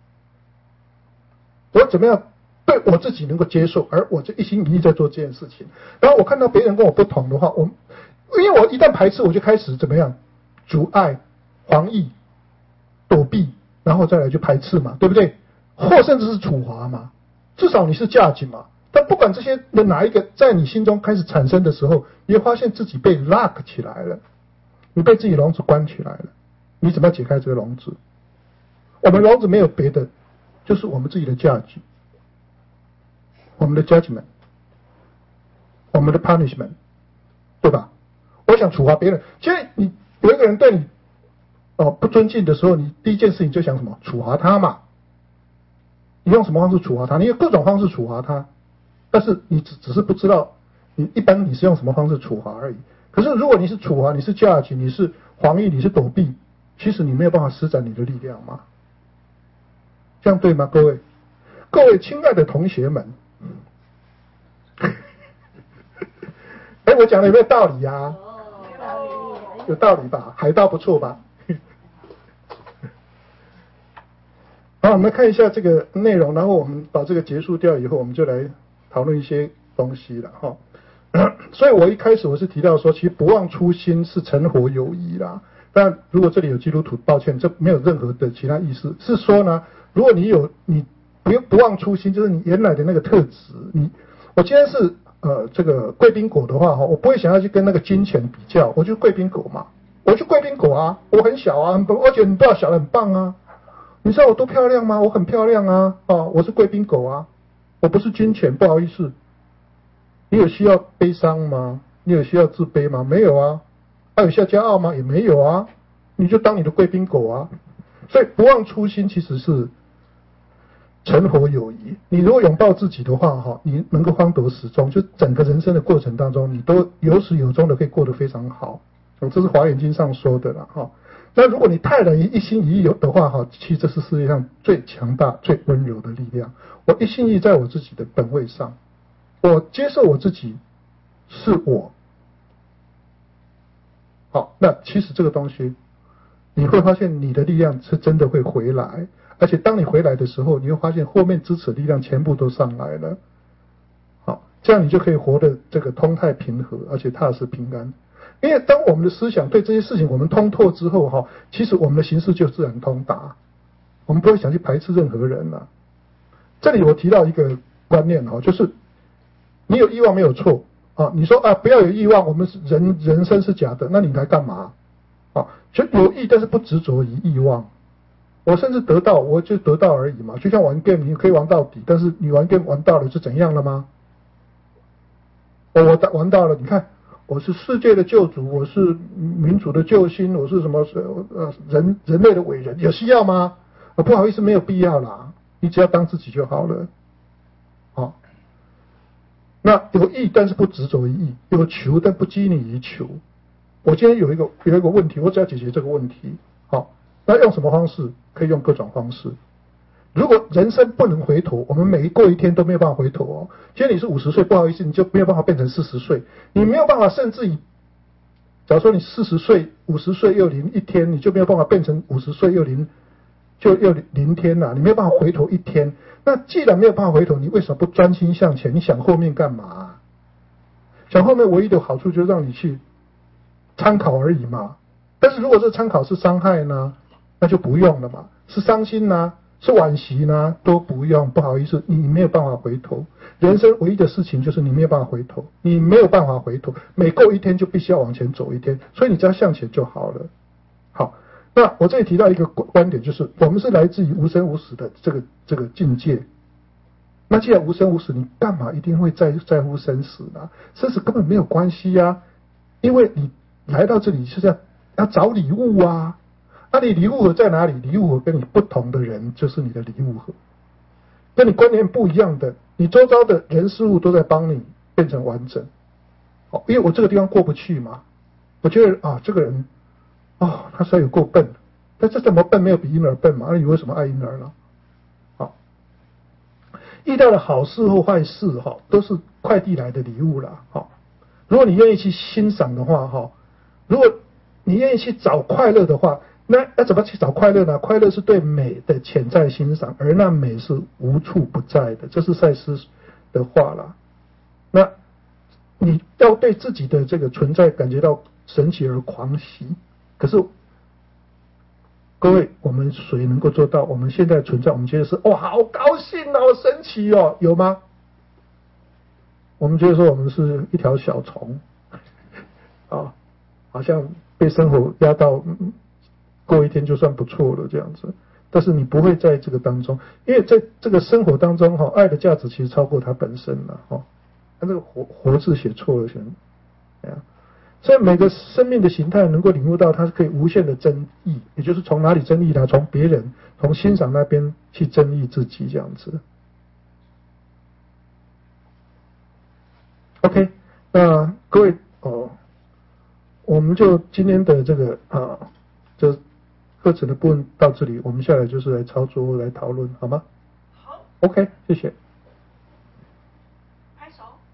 我怎么样对我自己能够接受，而我就一心一意在做这件事情。然后我看到别人跟我不同的话，因为我一旦排斥，我就开始怎么样阻碍、防御、躲避，然后再来就排斥嘛，对不对？或甚至是处罚嘛，至少你是价值嘛。但不管这些的哪一个在你心中开始产生的时候，你会发现自己被 lock 起来了，你被自己笼子关起来了。你怎么样解开这个笼子？我们笼子没有别的，就是我们自己的价值，我们的 judgment， 我们的 punishment， 对吧？我想处罚别人，其实你有一个人对你不尊敬的时候，你第一件事情就想什么？处罚他嘛。 你用什么方式处罚他？你有各种方式处罚他，但是你只是不知道你是用什么方式处罚而已。可是如果你是处罚，你是 judge， 你是防御，你是躲避，其实你没有办法施展你的力量嘛。这样对吗，各位？各位亲爱的同学们，哎，我讲的有没有道理啊？有道理吧？海盗不错吧？好，我们来看一下这个内容，然后我们把这个结束掉以后，我们就来讨论一些东西了哈。所以我一开始我是提到说，其实不忘初心是成活友谊啦。但如果这里有基督徒，抱歉，这没有任何的其他意思，是说呢，如果你不忘初心，就是你原来的那个特质。我今天是这个贵宾狗的话哈，我不会想要去跟那个金钱比较，我就贵宾狗嘛，我就贵宾狗啊，我很小啊，而且你不要小的很棒啊。你知道我多漂亮吗？我很漂亮啊！我是贵宾狗啊，我不是金钱，不好意思。你有需要悲伤吗？你有需要自卑吗？没有啊。有需要骄傲吗？也没有啊。你就当你的贵宾狗啊。所以不忘初心其实是成活友谊。你如果拥抱自己的话，你能够方得始终，就整个人生的过程当中，你都有始有终的可以过得非常好。这是华严经上说的啦哈。那如果你泰然一心一意的话，其实这是世界上最强大、最温柔的力量。我一心一意在我自己的本位上，我接受我自己是我。好，那其实这个东西，你会发现你的力量是真的会回来，而且当你回来的时候，你会发现后面支持的力量全部都上来了。好，这样你就可以活得这个通泰平和，而且踏实平安。因为当我们的思想对这些事情我们通透之后，其实我们的行事就自然通达，我们不会想去排斥任何人了。这里我提到一个观念，就是你有欲望没有错啊。你说不要有欲望，我们人生是假的，那你来干嘛啊？就有意，但是不执着于欲望。我甚至得到，我就得到而已嘛。就像玩 game， 你可以玩到底，但是你玩 game 玩到了是怎样了吗？我玩到了，你看。我是世界的救主，我是民主的救星，我是什么人类的伟人，有需要吗？不好意思，没有必要啦，你只要当自己就好了。好，那有意但是不执着于意，有求但不拘泥于求。我今天有一个问题，我只要解决这个问题。好，那用什么方式？可以用各种方式。如果人生不能回头，我们每过一天都没有办法回头哦。今天你是50岁，不好意思，你就没有办法变成40岁，你没有办法，甚至于，假如说你40岁、50岁又零一天，你就没有办法变成50岁又零天了，你没有办法回头一天。那既然没有办法回头，你为什么不专心向前？你想后面干嘛？想后面唯一的好处就是让你去参考而已嘛。但是如果这参考是伤害呢，那就不用了嘛。是伤心呢？是惋惜呢，都不用，不好意思，你没有办法回头。人生唯一的事情就是你没有办法回头，你没有办法回头，每过一天就必须要往前走一天，所以你只要向前就好了。好，那我这里提到一个观点，就是我们是来自于无生无死的这个境界。那既然无生无死，你干嘛一定会在乎生死呢？生死根本没有关系啊，因为你来到这里是要找礼物啊。那你礼物盒在哪里？礼物盒跟你不同的人就是你的礼物盒，跟你观念不一样的，你周遭的人事物都在帮你变成完整。因为我这个地方过不去嘛，我觉得这个人他虽然有够笨，但这怎么笨没有比婴儿笨嘛？那你为什么爱婴儿呢？好，遇到的好事或坏事都是快递来的礼物啦。如果你愿意去欣赏的话，如果你愿意去找快乐的话，那要怎么去找快乐呢？快乐是对美的潜在欣赏，而那美是无处不在的，这是赛斯的话啦。那你要对自己的这个存在感觉到神奇而狂喜，可是各位，我们谁能够做到？我们现在存在，我们觉得是好高兴好神奇有吗？我们觉得说我们是一条小虫好像被生活压到过一天就算不错了这样子，但是你不会在这个当中，因为在这个生活当中爱的价值其实超过它本身了它这个活字写错了所以每个生命的形态能够领悟到它是可以无限的增益，也就是从哪里增益呢？从别人， 从欣赏那边去增益自己这样子。OK， 那各位我们就今天的这个这课程的部分到这里，我们下来就是来操作来讨论，好吗？ 好。 OK， 谢谢。 拍手。